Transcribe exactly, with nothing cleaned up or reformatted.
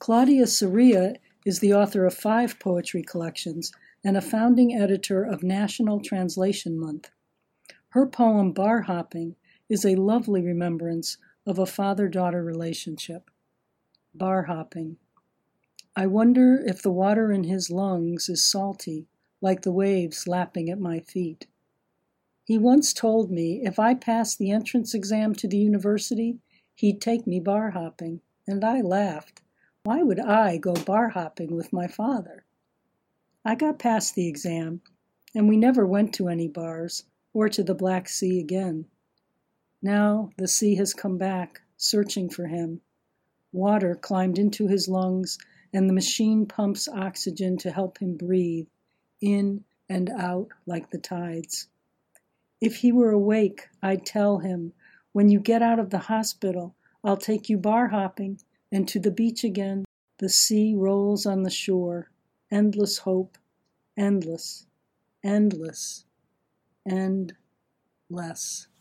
Claudia Soria is the author of five poetry collections and a founding editor of National Translation Month. Her poem Bar Hopping is a lovely remembrance of a father-daughter relationship. Bar hopping. I wonder if the water in his lungs is salty, like the waves lapping at my feet. He once told me if I passed the entrance exam to the university, he'd take me bar hopping, and I laughed. Why would I go bar hopping with my father? I got past the exam, and we never went to any bars or to the Black Sea again. Now the sea has come back, searching for him. Water climbed into his lungs, and the machine pumps oxygen to help him breathe, in and out like the tides. If he were awake, I'd tell him, when you get out of the hospital, I'll take you bar hopping, and to the beach again. The sea rolls on the shore, endless hope, endless, endless, endless.